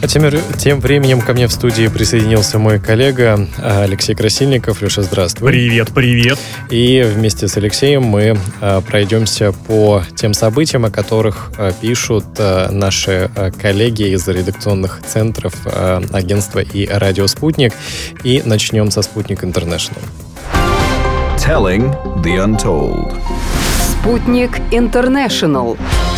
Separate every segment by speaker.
Speaker 1: Тем временем ко мне в студии присоединился мой коллега Алексей Красильников. Леша, здравствуй.
Speaker 2: Привет.
Speaker 1: И вместе с Алексеем мы пройдемся по тем событиям, о которых пишут наши коллеги из редакционных центров агентства и радио «Спутник». И начнем со «Спутник Интернешнл».
Speaker 3: Telling the Untold.
Speaker 4: «Спутник Интернешнл».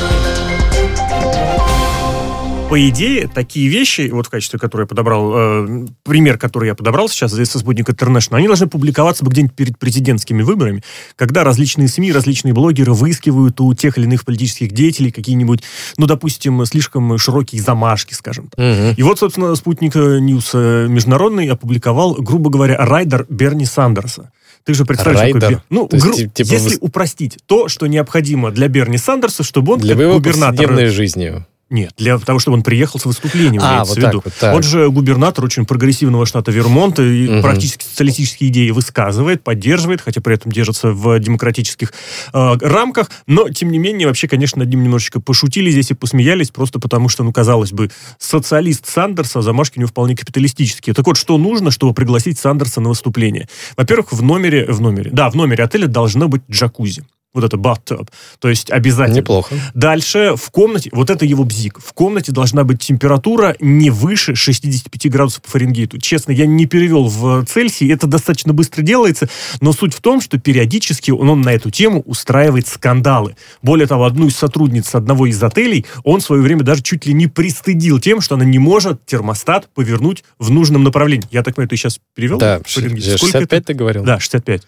Speaker 2: По идее, такие вещи, вот в качестве, который я подобрал, пример, который я подобрал сейчас здесь со «Спутник Интернешнл», они должны публиковаться где-нибудь перед президентскими выборами, когда различные СМИ, различные блогеры выискивают у тех или иных политических деятелей какие-нибудь, допустим, слишком широкие замашки, скажем так. И вот, собственно, «Спутник Ньюс» международный опубликовал, грубо говоря, райдер Берни Сандерса. Ты же представляешь,
Speaker 1: райдер?
Speaker 2: Если упростить то, что необходимо для Берни Сандерса, чтобы он,
Speaker 1: для
Speaker 2: как
Speaker 1: его
Speaker 2: губернатор...
Speaker 1: повседневной жизни.
Speaker 2: Нет, для того, чтобы он приехал с выступлением, имеется в виду.
Speaker 1: Так.
Speaker 2: Он же губернатор очень прогрессивного штата Вермонт, и практически социалистические идеи высказывает, поддерживает, хотя при этом держится в демократических рамках, но, тем не менее, вообще, конечно, над ним немножечко пошутили здесь и посмеялись, просто потому что, казалось бы, социалист Сандерс, а замашки у него вполне капиталистические. Так вот, что нужно, чтобы пригласить Сандерса на выступление? Во-первых, в номере отеля должно быть джакузи. Вот это bathtub. То есть обязательно.
Speaker 1: Неплохо.
Speaker 2: Дальше в комнате, вот это его бзик, в комнате должна быть температура не выше 65 градусов по Фаренгейту. Честно, я не перевел в Цельсий, это достаточно быстро делается, но суть в том, что периодически он на эту тему устраивает скандалы. Более того, одну из сотрудниц одного из отелей он в свое время даже чуть ли не пристыдил тем, что она не может термостат повернуть в нужном направлении. Я так понимаю, ты сейчас перевел?
Speaker 1: Да, 65 ты говорил?
Speaker 2: Да, 65.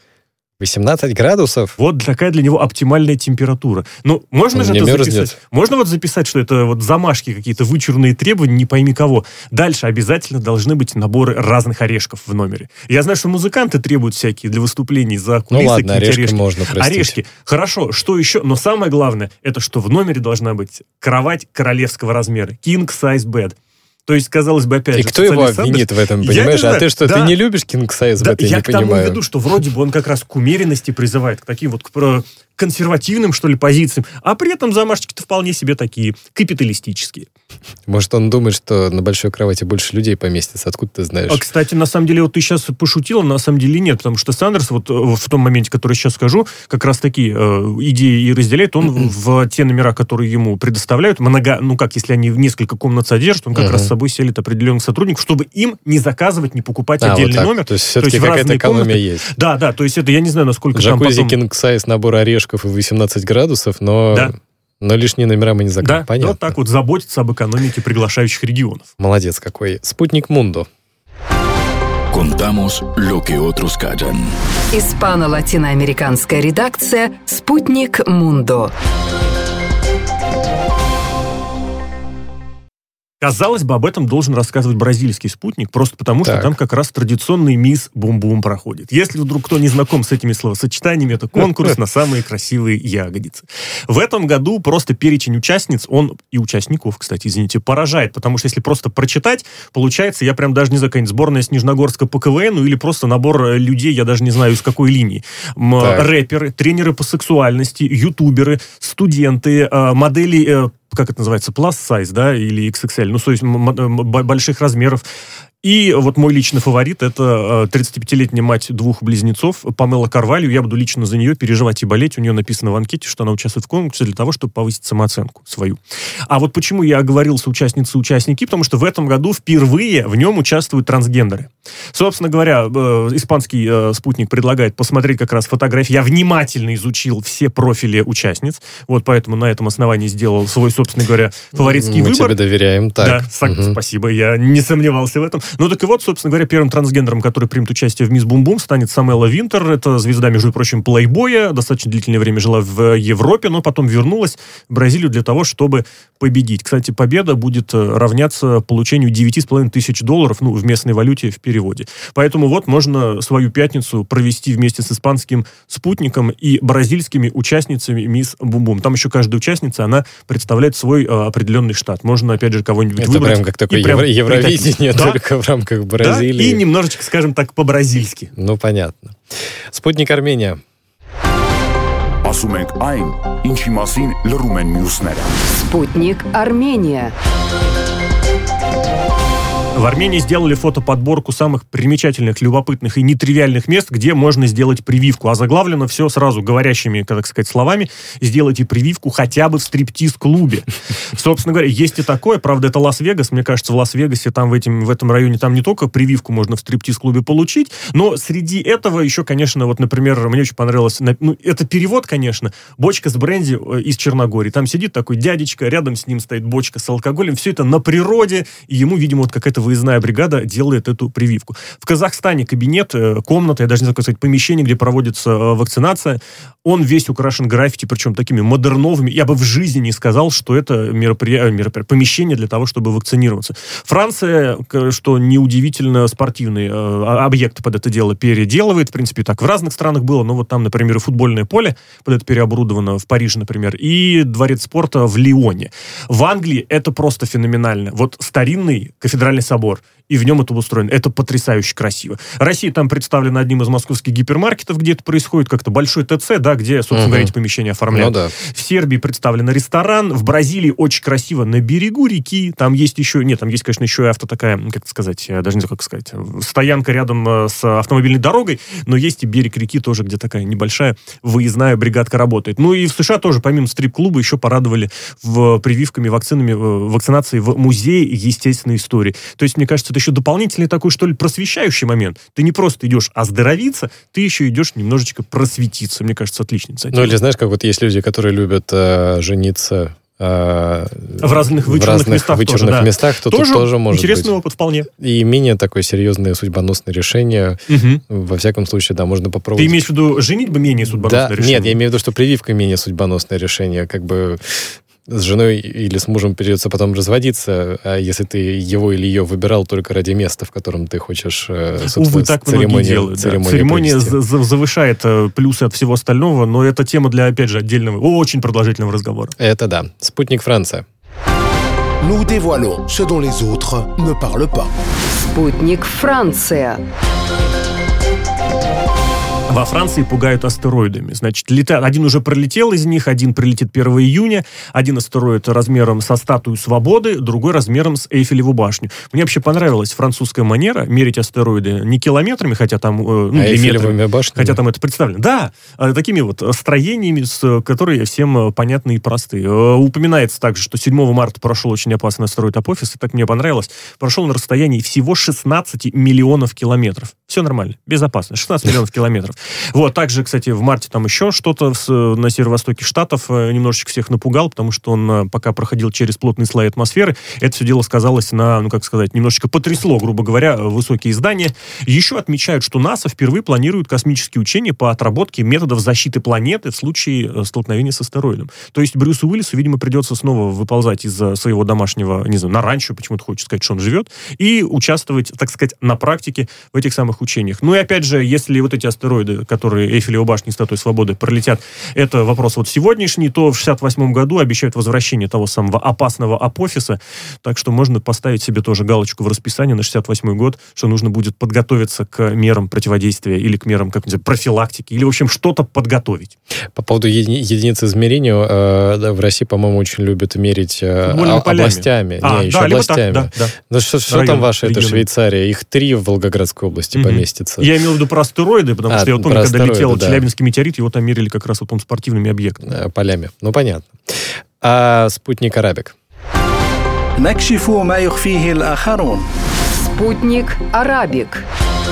Speaker 1: 18 градусов?
Speaker 2: Вот такая для него оптимальная температура. Можно же это записать? Можно записать, что это замашки какие-то, вычурные требования, не пойми кого. Дальше обязательно должны быть наборы разных орешков в номере. Я знаю, что музыканты требуют всякие для выступлений за кулисы.
Speaker 1: Ладно, орешки можно простить.
Speaker 2: Орешки. Хорошо, что еще? Но самое главное, это что в номере должна быть кровать королевского размера. King size bed. То есть, казалось бы, опять же...
Speaker 1: И кто его обвинит в этом, понимаешь? А ты что, ты не любишь King Size?
Speaker 2: Да,
Speaker 1: я
Speaker 2: к тому веду, что вроде бы он как раз к умеренности призывает, к таким вот консервативным, что ли, позициям, а при этом замашечки-то вполне себе такие капиталистические.
Speaker 1: Может, он думает, что на большой кровати больше людей поместится, откуда ты знаешь?
Speaker 2: Кстати, на самом деле, вот ты сейчас пошутил, на самом деле нет, потому что Сандерс вот в том моменте, который сейчас скажу, как раз такие идеи и разделяет, он в те номера, которые ему предоставляют, если они несколько комнат содержат, он как раз с собой селит определенных сотрудников, чтобы им не заказывать, не покупать отдельный номер.
Speaker 1: То есть все-таки какая-то экономия есть.
Speaker 2: Да, то есть это я не знаю, насколько
Speaker 1: джакузи, там потом... King Size, набор орешков и 18 градусов, но лишние номера мы не закроем.
Speaker 2: Да,
Speaker 1: понятно.
Speaker 2: Вот так вот заботиться об экономике приглашающих регионов.
Speaker 1: Молодец какой. «Спутник Мундо».
Speaker 3: Contamos lo que otros callan.
Speaker 4: Испано-латиноамериканская редакция «Спутник Мундо».
Speaker 2: Казалось бы, об этом должен рассказывать бразильский «Спутник», просто потому, что там как раз традиционный мисс Бум-Бум проходит. Если вдруг кто не знаком с этими словосочетаниями, это конкурс на самые красивые ягодицы. В этом году просто перечень участниц, он и участников, кстати, поражает, потому что если просто прочитать, получается, я прям даже не знаю, какая-нибудь сборная Снежногорска по КВНу или просто набор людей, я даже не знаю, из какой линии. Рэперы, тренеры по сексуальности, ютуберы, студенты, модели... как это называется, plus size, да, или XXL, то есть больших размеров. И вот мой личный фаворит — это 35-летняя мать двух близнецов, Памела Карвалью. Я буду лично за нее переживать и болеть. У нее написано в анкете, что она участвует в конкурсе для того, чтобы повысить самооценку свою. А вот почему я говорил соучастницы и участники, потому что в этом году впервые в нем участвуют трансгендеры. Собственно говоря, испанский «Спутник» предлагает посмотреть как раз фотографии. Я внимательно изучил все профили участниц, вот поэтому на этом основании сделал свой, собственно говоря, фаворитский выбор.
Speaker 1: Мы тебе доверяем, так.
Speaker 2: Да, спасибо, я не сомневался в этом. Так и вот, собственно говоря, первым трансгендером, который примет участие в «Мисс Бум-Бум», станет Самела Винтер. Это звезда, между прочим, плейбоя. Достаточно длительное время жила в Европе, но потом вернулась в Бразилию для того, чтобы победить. Кстати, победа будет равняться получению $9,5 тысяч, в местной валюте в переводе. Поэтому вот можно свою пятницу провести вместе с испанским «Спутником» и бразильскими участницами «Мисс Бум-Бум». Там еще каждая участница, она представляет свой определенный штат. Можно, опять же, кого-нибудь выбрать.
Speaker 1: Это прям как такое Евровидение, только в рамках Бразилии.
Speaker 2: Да, и немножечко, скажем так, по-бразильски.
Speaker 1: Понятно. «Спутник Армения».
Speaker 4: «Спутник Армения».
Speaker 2: В Армении сделали фотоподборку самых примечательных, любопытных и нетривиальных мест, где можно сделать прививку. А заглавлено все сразу говорящими, так сказать, словами: сделайте прививку хотя бы в стриптиз-клубе. Собственно говоря, есть и такое. Правда, это Лас-Вегас. Мне кажется, в Лас-Вегасе, там в этом районе, там не только прививку можно в стриптиз-клубе получить, но среди этого еще, конечно, вот, например, мне очень понравилось, это перевод, конечно, бочка с бренди из Черногории. Там сидит такой дядечка, рядом с ним стоит бочка с алкоголем. Все это на природе, и ему, видимо, вот какая-то выездная бригада делает эту прививку. В Казахстане кабинет, комната, я даже не знаю, как сказать, помещение, где проводится вакцинация, он весь украшен граффити, причем такими модерновыми. Я бы в жизни не сказал, что это помещение для того, чтобы вакцинироваться. Франция, что неудивительно, спортивный объект под это дело переделывает. В принципе, так в разных странах было, но вот там, например, и футбольное поле под это переоборудовано, в Париже, например, и дворец спорта в Лионе. В Англии это просто феноменально. Вот старинный кафедральный собор, и в нем это устроено. Это потрясающе красиво. Россия там представлена одним из московских гипермаркетов, где это происходит, как-то большой ТЦ, да, где, собственно говоря, эти помещения оформляют.
Speaker 1: Ну, да.
Speaker 2: В Сербии представлен ресторан, в Бразилии очень красиво на берегу реки, там есть еще, там есть, конечно, еще и как сказать, я даже не знаю, как сказать, стоянка рядом с автомобильной дорогой, но есть и берег реки тоже, где такая небольшая выездная бригадка работает. Ну и в США тоже, помимо стрип-клуба, еще порадовали прививками, вакцинацией в музее естественной истории. То есть, мне кажется, это еще дополнительный такой, что ли, просвещающий момент. Ты не просто идешь оздоровиться, ты еще идешь немножечко просветиться. Мне кажется, отличная инициатива.
Speaker 1: Ну, или знаешь, как вот есть люди, которые любят жениться
Speaker 2: в разных вычурных
Speaker 1: местах, то тут тоже может
Speaker 2: интересный
Speaker 1: быть.
Speaker 2: Опыт вполне.
Speaker 1: И менее такое серьезное судьбоносное решение. Во всяком случае, да, можно попробовать.
Speaker 2: Ты имеешь в виду женитьба менее судьбоносное решение?
Speaker 1: Нет, я имею в виду, что прививка менее судьбоносное решение. Как бы с женой или с мужем придется потом разводиться, а если ты его или ее выбирал только ради места, в котором ты хочешь, собственно,
Speaker 2: увы, так многие делают. Церемония завышает плюсы от всего остального, но это тема для, опять же, отдельного, очень продолжительного разговора.
Speaker 1: Это да. Спутник Франция.
Speaker 5: Nous dévoilons ce dont les autres ne parlent pas.
Speaker 4: Спутник Франция.
Speaker 2: Во Франции пугают астероидами. Значит, один уже пролетел из них, один прилетит 1 июня, один астероид размером со Статую Свободы, другой размером с Эйфелеву башню. Мне вообще понравилась французская манера мерить астероиды не километрами, хотя там...
Speaker 1: Эйфелевыми башнями?
Speaker 2: Хотя там это представлено. Да, такими вот строениями, которые всем понятны и просты. Упоминается также, что 7 марта прошел очень опасный астероид Апофис, и так мне понравилось. Прошел на расстоянии всего 16 миллионов километров. Все нормально, безопасно. 16 миллионов километров. Вот, также, кстати, в марте там еще что-то на северо-востоке Штатов немножечко всех напугал, потому что он пока проходил через плотные слои атмосферы. Это все дело сказалось немножечко потрясло, грубо говоря, высокие здания. Еще отмечают, что НАСА впервые планирует космические учения по отработке методов защиты планеты в случае столкновения с астероидом. То есть Брюсу Уиллису, видимо, придется снова выползать из своего домашнего, не знаю, на ранчо, почему-то хочет сказать, что он живет, и участвовать, так сказать, на практике в этих самых учениях. Ну и опять же, если вот эти астероиды, которые Эйфелева башня и Статуя Свободы пролетят, это вопрос вот сегодняшний, то в 68 году обещают возвращение того самого опасного Апофиса, так что можно поставить себе тоже галочку в расписании на 68 год, что нужно будет подготовиться к мерам противодействия или к мерам профилактики, или, в общем, что-то подготовить.
Speaker 1: По поводу единиц измерения, в России, по-моему, очень любят мерить областями.
Speaker 2: областями.
Speaker 1: Да. Что там ваша, это Швейцария? Их 3 в Волгоградской области поместится.
Speaker 2: Я имел в виду про астероиды, потому что я вот помню, когда летел
Speaker 1: да.
Speaker 2: Челябинский метеорит, его там мерили как раз вот спортивными объектами.
Speaker 1: Полями. Ну, понятно. А спутник Арабик?
Speaker 5: نكشف ما يخفيه الآخرون.
Speaker 4: Спутник Арабик.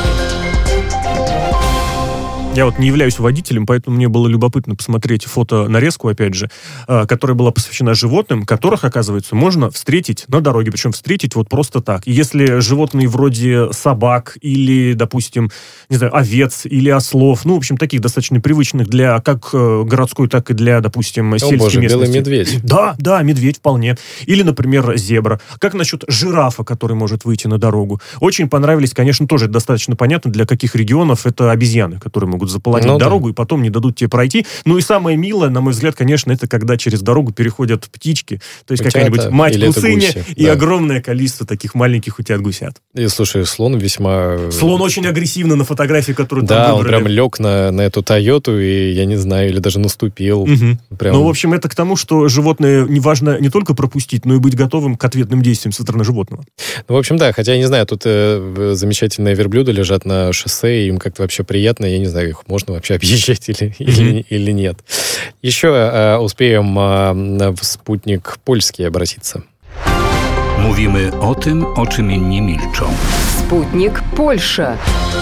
Speaker 2: Я вот не являюсь водителем, поэтому мне было любопытно посмотреть фото-нарезку, опять же, которая была посвящена животным, которых, оказывается, можно встретить на дороге, причем встретить вот просто так. И если животные вроде собак или, допустим, не знаю, овец или ослов, ну, в общем, таких достаточно привычных для как городской, так и для, допустим, сельской местности.
Speaker 1: Белый медведь.
Speaker 2: Да, медведь вполне. Или, например, зебра. Как насчет жирафа, который может выйти на дорогу? Очень понравились, конечно, тоже достаточно понятно, для каких регионов это обезьяны, которые могут могут заполонить дорогу, и потом не дадут тебе пройти. Ну и самое милое, на мой взгляд, конечно, это когда через дорогу переходят птички, то есть какая-нибудь мать-гусыня и огромное количество таких маленьких утят-гусят.
Speaker 1: И, слушай, слон весьма...
Speaker 2: Слон очень агрессивно на фотографии, которую там
Speaker 1: Да,
Speaker 2: выбрали.
Speaker 1: он прям лег на эту Тойоту, и, я не знаю, или даже наступил. Прям...
Speaker 2: Ну, в общем, это к тому, что животное важно не только пропустить, но и быть готовым к ответным действиям со стороны животного.
Speaker 1: Ну, в общем, да, хотя, я не знаю, тут замечательные верблюды лежат на шоссе, им как-то вообще приятно, я не знаю, их можно вообще объезжать или нет. Еще успеем в спутник польский обратиться.
Speaker 3: Mówimy o tym, o czym inni milczą.
Speaker 4: Спутник Польша.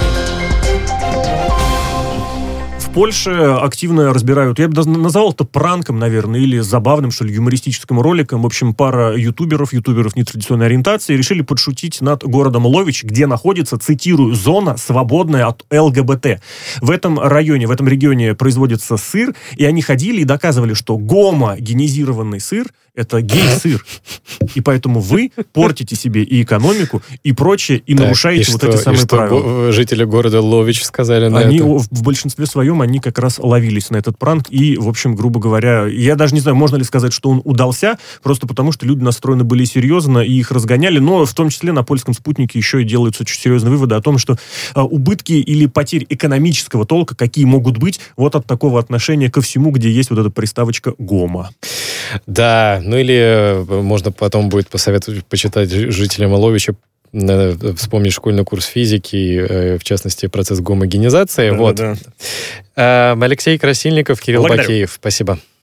Speaker 2: В Польше активно разбирают, я бы даже назвал это пранком, наверное, или забавным, что ли, юмористическим роликом. В общем, пара ютуберов нетрадиционной ориентации решили подшутить над городом Лович, где находится, цитирую, зона, свободная от ЛГБТ. В этом районе, в этом регионе производится сыр, и они ходили и доказывали, что гомогенизированный сыр – это гей-сыр. И поэтому вы портите себе и экономику, и прочее, и нарушаете вот эти самые правила.
Speaker 1: Жители города Лович сказали на
Speaker 2: они,
Speaker 1: это?
Speaker 2: В большинстве своем, они как раз ловились на этот пранк. И, в общем, грубо говоря, я даже не знаю, можно ли сказать, что он удался, просто потому что люди настроены были серьезно и их разгоняли. Но в том числе на польском спутнике еще и делаются очень серьезные выводы о том, что убытки или потери экономического толка, какие могут быть, вот от такого отношения ко всему, где есть вот эта приставочка «гомо».
Speaker 1: Да, ну или можно потом будет посоветовать почитать жителям Ловича, вспомнить школьный курс физики, в частности, процесс гомогенизации.
Speaker 2: Да,
Speaker 1: вот.
Speaker 2: да.
Speaker 1: Алексей Красильников, Кирилл
Speaker 2: Благодарю.
Speaker 1: Бакеев. Спасибо.